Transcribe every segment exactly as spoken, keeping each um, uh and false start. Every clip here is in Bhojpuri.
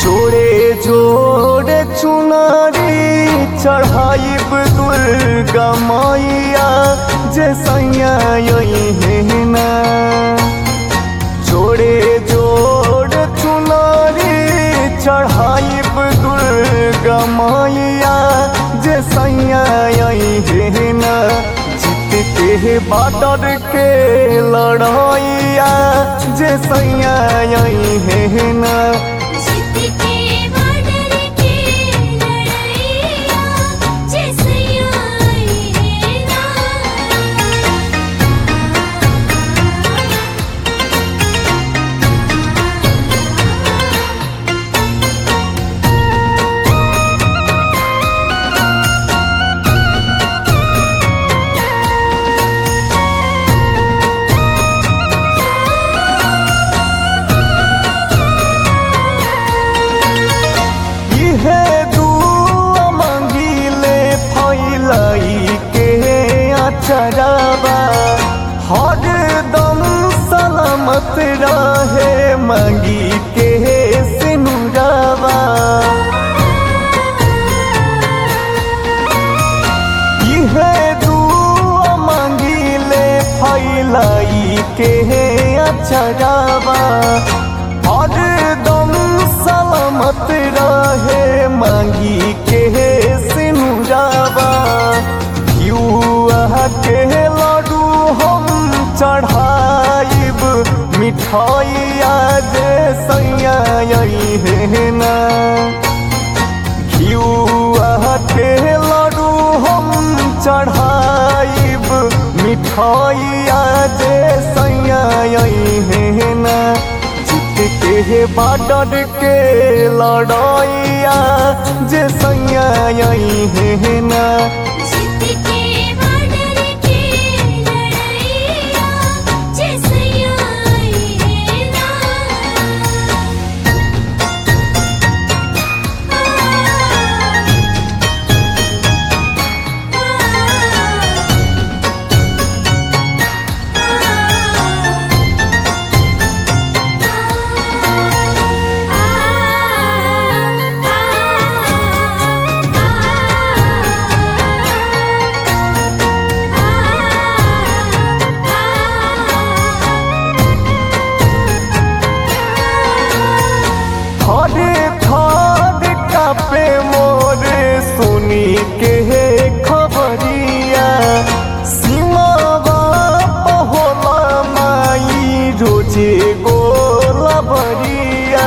जोड़े जोड़े चुनारी चढ़ाइब दुर्गा मैया जे सैया है ना। जोड़े जोड़े चुनारी चढ़ाइब दुर्गा मैया जे सैया है ना। जीत के बाटर के लड़ाइया जे सैया है ना। चरावा हर दम सलामत रहे मांगी के सिनुरावा। यह दुआ मांगी ले फैलाई के चरावा हर दम सलामत रहे मांगी के सिनुरावा। के लाडू हम चढ़ाइब मिठाइया जे सैया है ना। घिउआ के लाडू हम चढ़ाइब मिठाइया जे सैया है ना। जीत के बाटर के लड़ाइया जे सैया है ना। पे मोर सुनी के खबरिया सीमावा पहोला माई रोजे गोला बरिया।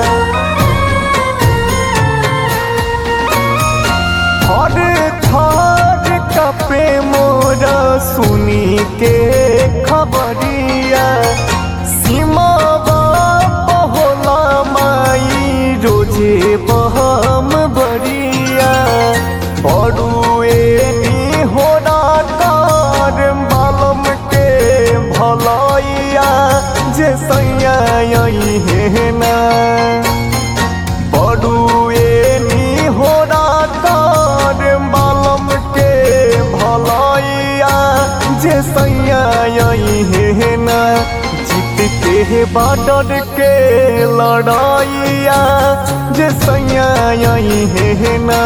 हर थार कपे मोर सुनी के खबरिया सीमावा पहोला माई रोजे बहम बरिया। बड़ुए नी होना कार बालम के भलाइया जे सैया है ना। बड़ुए नी होना कार बालम के भलाइया जे सैया है ना। जीत के बाटर के लड़ाइया जे सैया है ना।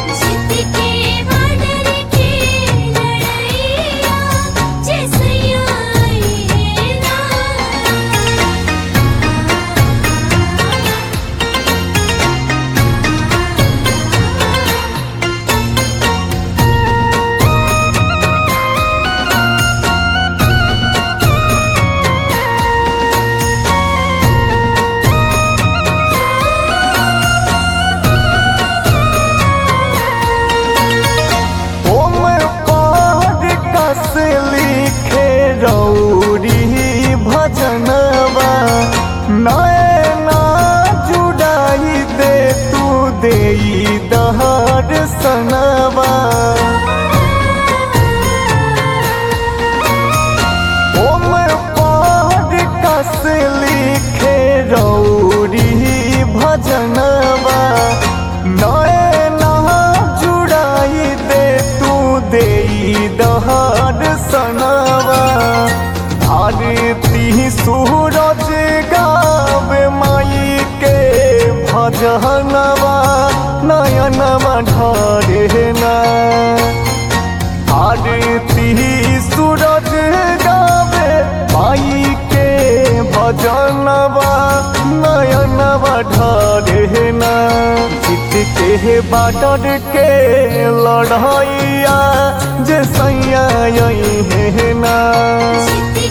भजनवा नैना जुड़ाई दे तू दे दहर सनवा। ओम पार कस लिखे रौरी भजनवा नैना जुड़ाई दे तू दे दहर सनवा। भारती सूरज गावे माई के भजन भजनवा नयनवा ढरे ना आरती सूरज गावे माई के भजनवा नयनवा ढरे ना जीत के बाडर के लड़ैया जे सैया है ना।